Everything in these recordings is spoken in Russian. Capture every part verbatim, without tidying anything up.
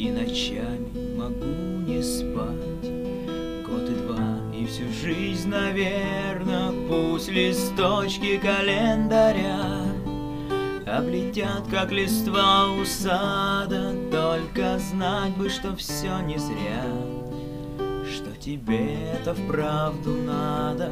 и ночами могу не спать. Год и два, и всю жизнь, наверно, пусть листочки календаря облетят, как листва у сада. Только знать бы, что все не зря, что тебе это вправду надо.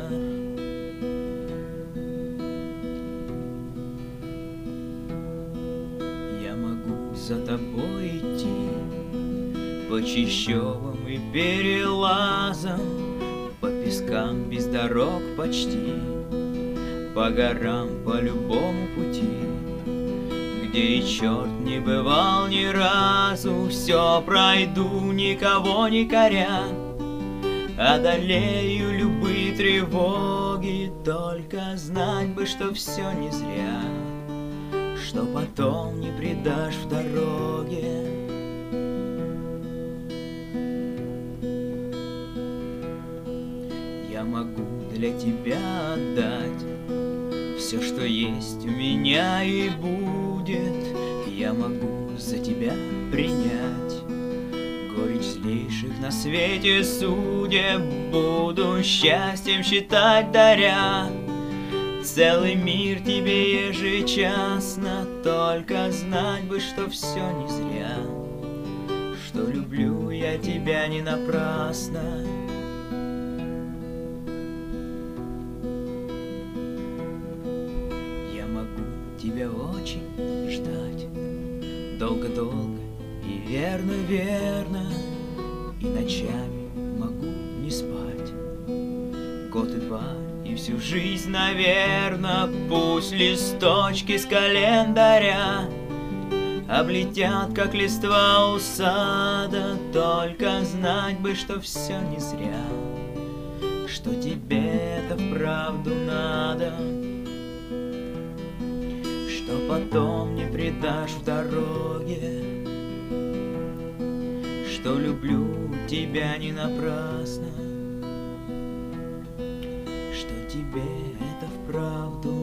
Я могу за тобой идти по чащобам и перелазам, по пескам без дорог почти, по горам, по любому пути, где и черт не бывал ни разу. Все пройду, никого не коря, одолею любые тревоги. Только знать бы, что все не зря, что потом не предашь в дороге. Я могу для тебя отдать все, что есть у меня и будет. Я могу за тебя принять горечь злейших на свете судеб. Буду счастьем считать, даря целый мир тебе ежечасно. Только знать бы, что все не зря, что люблю я тебя не напрасно. Я могу тебя очень ждать долго-долго и верно-верно, и ночами могу не спать. Год и два, и всю жизнь, наверно, пусть листочки с календаря облетят, как листва у сада. Только знать бы, что все не зря, что тебе это вправду надо, что потом не предашь в дороге, что люблю тебя не напрасно, что тебе это вправду